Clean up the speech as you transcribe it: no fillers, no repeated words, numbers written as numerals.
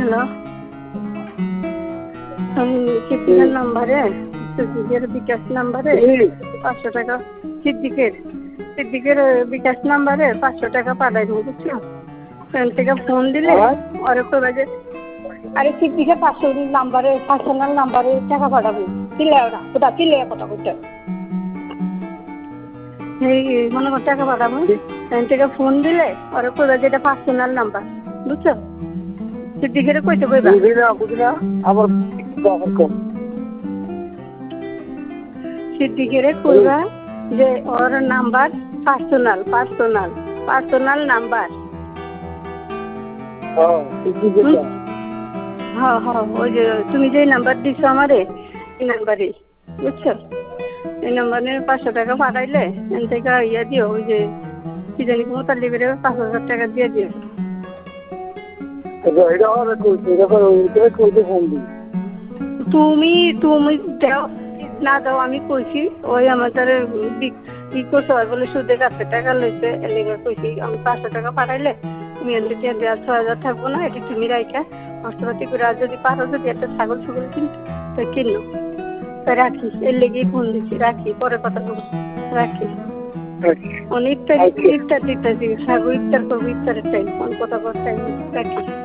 Hello, আমি সিদ্দিকের নাম্বারে, সিদ্দিকের বিকাশ নাম্বারে 500 টাকা, সিদ্দিকের বিকাশ নাম্বারে 500 টাকা পাঠাইব, বুঝছো? ফোন থেকে ফোন দিলে ওরে কইবা যে, আরে সিদ্দিকের নাম্বারে, পার্সোনাল নাম্বারে টাকা পাঠাবে। চিল্লায় ওরা, কোথা চিল্লায় কথা কইতে। এই মনে কর টাকা পাঠাবো, ফোন থেকে ফোন দিলে ওরে কইবা যে এটা পার্সোনাল নাম্বার, বুঝছো? সিদ্দিকের কইতে কইবা আবার সিদ্দিকের কইবা যে ওর নাম্বার পার্সোনাল নাম্বার। হ্যাঁ হ্যাঁ, ওই যে তুমি যে নাম্বার দিছো আমারে, এই নাম্বারে, বুঝছো? এই নাম্বারে 500 টাকা পাঠাইলে এন থেকে ইয়ে দিও, ওই যে কি জানি মোতালিবের 5,000 টাকা দিয়ে দিও। তুমি তুমি দাও না দাও আমি কইছি, ওই আমাদের ই করতে হয় বলে সুদের কাছে টাকা লইছে, এর লেগে কইছি আমি 500 টাকা পাঠাইলে তুমি এর থেকে 6,500 থাকবো না, এটি তুমি রাইখা অস্ত্রপাতি করে, আর যদি পারো যদি একটা ছাগল কিনতে তো কিনো, তাই রাখি, এর লেগেই ফোন দিচ্ছি, রাখি, পরে কথা বলবো, রাখি। অনেক ইফতার দিতেছি, ছাগল ইফতার করবো, ইফতারের টাইম, কথা বলার টাইম, রাখি।